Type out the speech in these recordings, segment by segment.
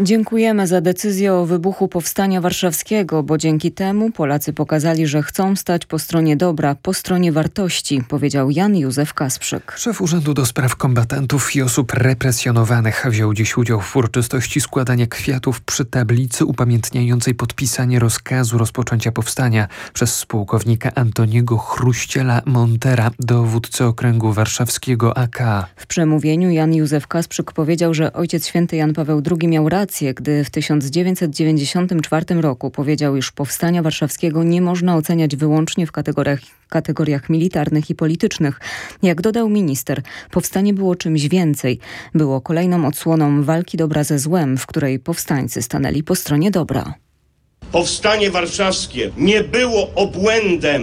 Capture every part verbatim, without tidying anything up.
Dziękujemy za decyzję o wybuchu Powstania Warszawskiego, bo dzięki temu Polacy pokazali, że chcą stać po stronie dobra, po stronie wartości, powiedział Jan Józef Kasprzyk. Szef Urzędu do Spraw Kombatantów i Osób Represjonowanych wziął dziś udział w uroczystości składania kwiatów przy tablicy upamiętniającej podpisanie rozkazu rozpoczęcia powstania przez pułkownika Antoniego Chruściela Montera, dowódcę okręgu warszawskiego A K. W przemówieniu Jan Józef Kasprzyk powiedział, że Ojciec Święty Jan Paweł drugi miał rację, gdy w tysiąc dziewięćset dziewięćdziesiątym czwartym roku powiedział, iż Powstania Warszawskiego nie można oceniać wyłącznie w kategoriach, kategoriach militarnych i politycznych. Jak dodał minister, powstanie było czymś więcej. Było kolejną odsłoną walki dobra ze złem, w której powstańcy stanęli po stronie dobra. Powstanie Warszawskie nie było obłędem,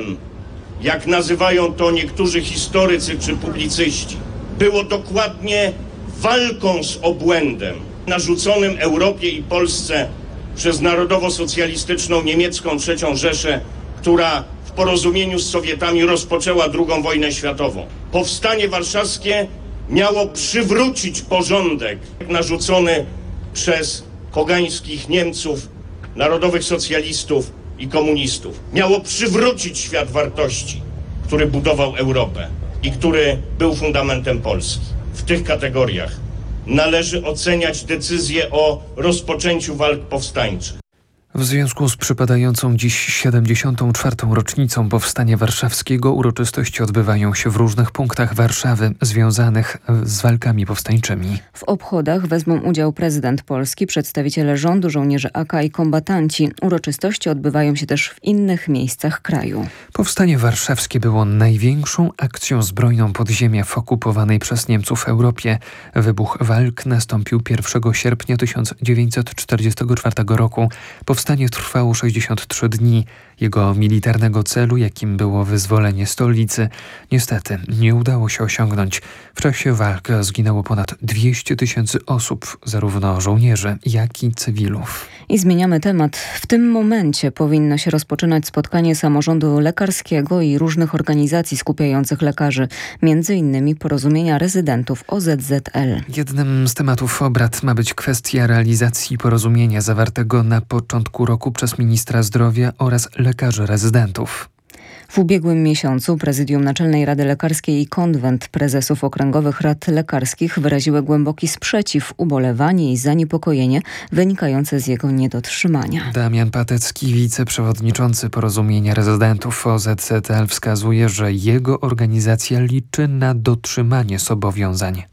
jak nazywają to niektórzy historycy czy publicyści. Było dokładnie walką z obłędem narzuconym Europie i Polsce przez narodowo-socjalistyczną niemiecką trzecią Rzeszę, która w porozumieniu z Sowietami rozpoczęła drugą wojnę światową. Powstanie warszawskie miało przywrócić porządek narzucony przez pogańskich Niemców, narodowych socjalistów i komunistów. Miało przywrócić świat wartości, który budował Europę i który był fundamentem Polski. W tych kategoriach należy oceniać decyzję o rozpoczęciu walk powstańczych. W związku z przypadającą dziś siedemdziesiątą czwartą rocznicą Powstania Warszawskiego uroczystości odbywają się w różnych punktach Warszawy związanych z walkami powstańczymi. W obchodach wezmą udział prezydent Polski, przedstawiciele rządu, żołnierze A K i kombatanci. Uroczystości odbywają się też w innych miejscach kraju. Powstanie Warszawskie było największą akcją zbrojną podziemia w okupowanej przez Niemców Europie. Wybuch walk nastąpił pierwszego sierpnia tysiąc dziewięćset czterdziestego czwartego roku. Powstanie trwało sześćdziesiąt trzy dni. Jego militarnego celu, jakim było wyzwolenie stolicy, niestety nie udało się osiągnąć. W czasie walk zginęło ponad dwieście tysięcy osób, zarówno żołnierzy, jak i cywilów. I zmieniamy temat. W tym momencie powinno się rozpoczynać spotkanie samorządu lekarskiego i różnych organizacji skupiających lekarzy, między innymi Porozumienia Rezydentów O Z Z L. Jednym z tematów obrad ma być kwestia realizacji porozumienia zawartego na początku roku przez ministra zdrowia oraz lekarzy rezydentów. W ubiegłym miesiącu Prezydium Naczelnej Rady Lekarskiej i Konwent Prezesów Okręgowych Rad Lekarskich wyraziły głęboki sprzeciw, ubolewanie i zaniepokojenie wynikające z jego niedotrzymania. Damian Patecki, wiceprzewodniczący Porozumienia Rezydentów O Z Z L, wskazuje, że jego organizacja liczy na dotrzymanie zobowiązań.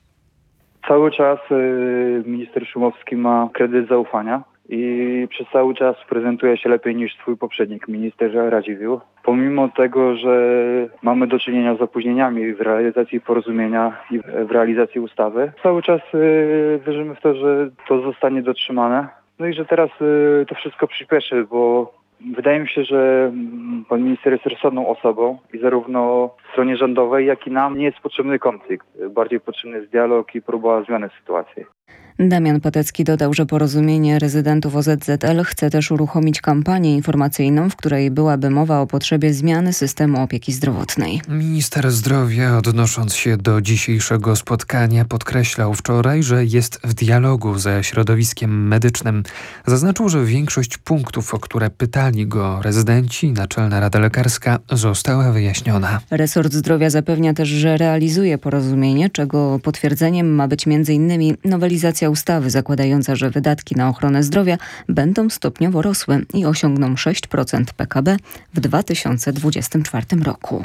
Cały czas y, minister Szumowski ma kredyt zaufania i przez cały czas prezentuje się lepiej niż swój poprzednik, minister Radziwiłł. Pomimo tego, że mamy do czynienia z opóźnieniami w realizacji porozumienia i w realizacji ustawy, cały czas y, wierzymy w to, że to zostanie dotrzymane. No i że teraz y, to wszystko przyspieszy, bo wydaje mi się, że pan minister jest rozsądną osobą i zarówno stronie rządowej, jak i nam nie jest potrzebny konflikt. Bardziej potrzebny jest dialog i próba zmiany sytuacji. Damian Patecki dodał, że Porozumienie Rezydentów O Z Z L chce też uruchomić kampanię informacyjną, w której byłaby mowa o potrzebie zmiany systemu opieki zdrowotnej. Minister zdrowia, odnosząc się do dzisiejszego spotkania, podkreślał wczoraj, że jest w dialogu ze środowiskiem medycznym. Zaznaczył, że większość punktów, o które pytali go rezydenci i Naczelna Rada Lekarska, została wyjaśniona. Resort Zdrowia zapewnia też, że realizuje porozumienie, czego potwierdzeniem ma być między innymi nowelizacja ustawy zakładająca, że wydatki na ochronę zdrowia będą stopniowo rosły i osiągną sześć procent P K B w dwa tysiące dwudziestym czwartym roku.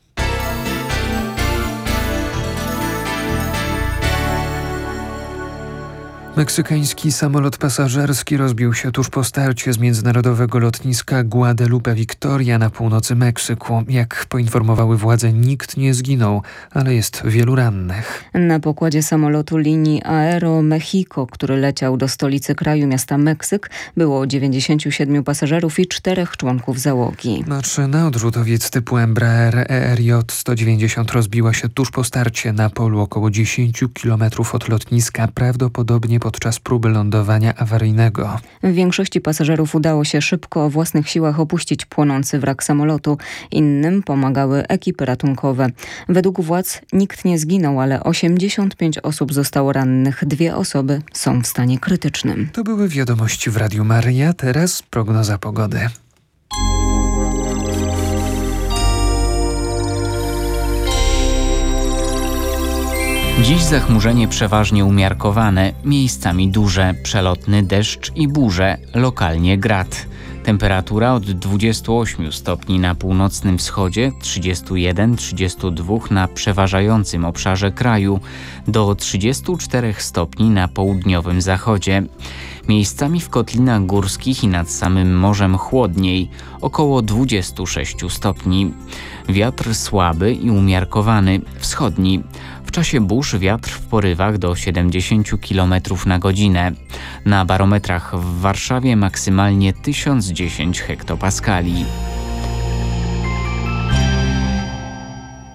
Meksykański samolot pasażerski rozbił się tuż po starcie z międzynarodowego lotniska Guadalupe Victoria na północy Meksyku. Jak poinformowały władze, nikt nie zginął, ale jest wielu rannych. Na pokładzie samolotu linii Aero Mexico, który leciał do stolicy kraju miasta Meksyk, było dziewięćdziesięciu siedmiu pasażerów i czterech członków załogi. Maszyna odrzutowiec typu Embraer E R J sto dziewięćdziesiąt rozbiła się tuż po starcie na polu około dziesięciu kilometrów od lotniska, prawdopodobnie podczas próby lądowania awaryjnego. Większości pasażerów udało się szybko o własnych siłach opuścić płonący wrak samolotu. Innym pomagały ekipy ratunkowe. Według władz nikt nie zginął, ale osiemdziesiąt pięć osób zostało rannych. Dwie osoby są w stanie krytycznym. To były wiadomości w Radiu Maryja, teraz prognoza pogody. Dziś zachmurzenie przeważnie umiarkowane, miejscami duże, przelotny deszcz i burze, lokalnie grad. Temperatura od dwudziestu ośmiu stopni na północnym wschodzie, trzydziestu jeden do trzydziestu dwóch na przeważającym obszarze kraju, do trzydziestu czterech stopni na południowym zachodzie. Miejscami w kotlinach górskich i nad samym morzem chłodniej, około dwudziestu sześciu stopni. Wiatr słaby i umiarkowany, wschodni. W czasie burz wiatr w porywach do siedemdziesięciu kilometrów na godzinę. Na barometrach w Warszawie maksymalnie tysiąc dziesięć hektopaskali.